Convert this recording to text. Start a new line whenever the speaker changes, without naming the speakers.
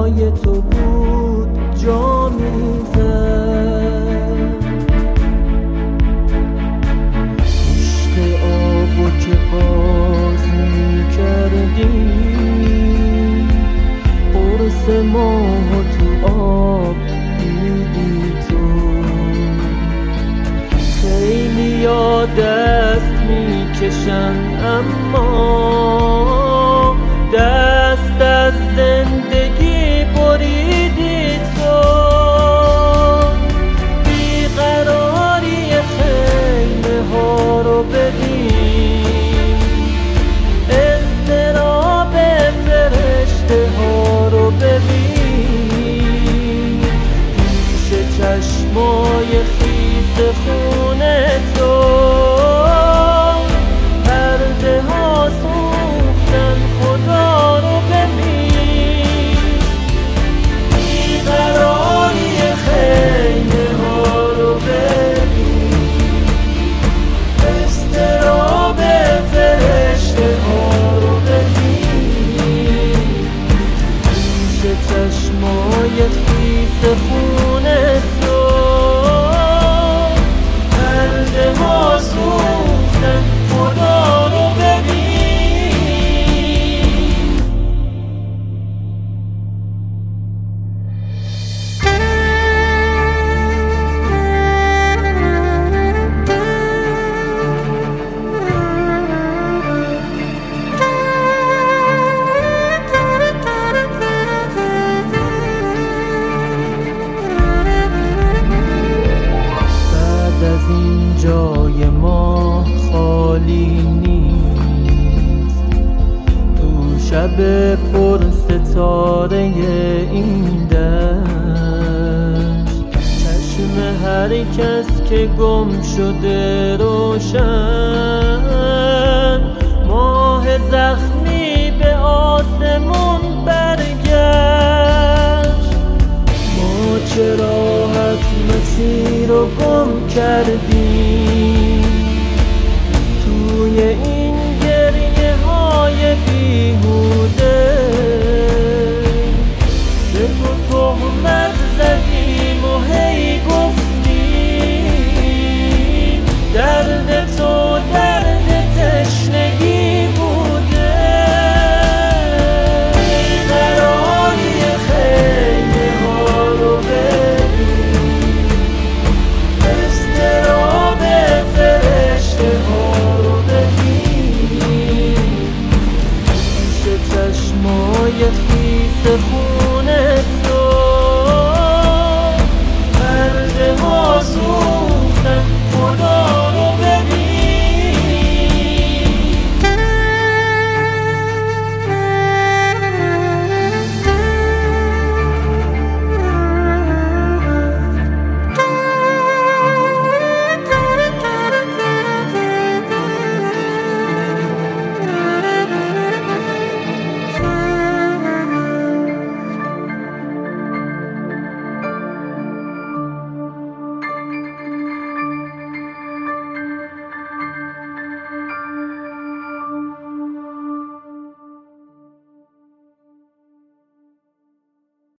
چشمای تو بود جا میزد، پشت آبو که باز میکردی قرص ماهو تو آب دیدی تو. خیلی یا دست میکشن اما دست از زندگی بریدی تو. بیقراری خیمه ها رو ببین، اضطراب فرشته ها رو ببین، پیش چشمای خیس خونه تو پرده ها سوختن، خدا رو ببین. بیقراری خیمه ها رو ببین، اضطراب فرشته ها رو ببین، پیش چشمای خیس خونه تو پرده ها سوختن، خدا رو ببین. از این جای ما خالی نیست، تو شب پر ستاره این دشت، چشم هر کس که گم شده روشن، ماه زخمی به آسمون برگشت. ما چه راحت مسیر رو گم کردیم توی این گریه های بیهوده. به تو تهمت زدیم و هی گفتیم درد تو درد تشنگی بوده. بیقراری خیمه ها رو ببین، اضطراب فرشته ها رو ببین، پیش چشمای خیس خون